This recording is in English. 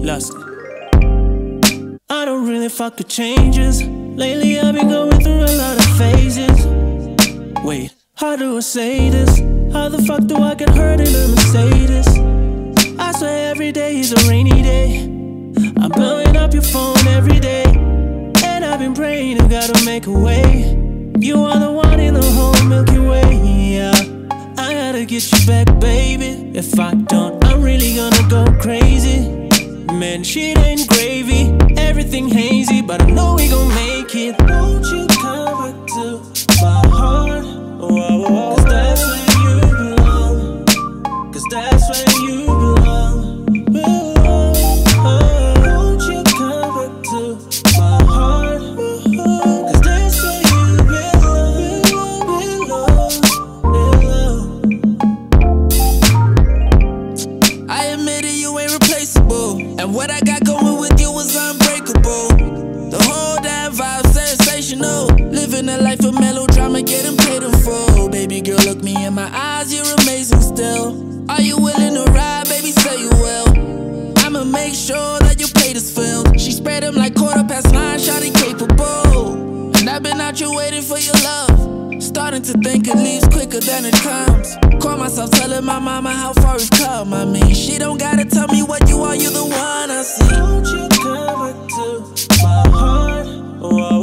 Listen. I don't really fuck with changes. Lately I've been going through a lot of phases. Wait, how do I say this? How the fuck do I get hurt in a Mercedes? I swear every day is a rainy day. I'm blowing up your phone every day, and I've been praying you gotta make a way. You are the one in the whole Milky Way, yeah. I gotta get you back, baby. If I don't, I'm really gonna go crazy. Man, shit ain't gravy, everything hazy, but I know we gon' make it. Won't you come back to my heart? Whoa, cause that's where you belong. Cause that's where you belong. Won't you come back to my heart? Cause that's where you belong. I admitted you ain't replaceable, and what I got going with you was unbreakable. The whole damn vibe sensational. Living a life of melodrama, getting paid in full. Baby girl, look me in my eyes, you're amazing still. Are you willing to ride, baby, say you will. I'ma make sure that your plate is filled. She spread them like 9:15, shawty capable. And I've been out here waiting for your love. Starting to think it leaves quicker than it comes. Call myself telling my mama how far we've come. I mean, she don't gotta tell me what you are, you're the one I see. Won't you come back to my heart? Whoa.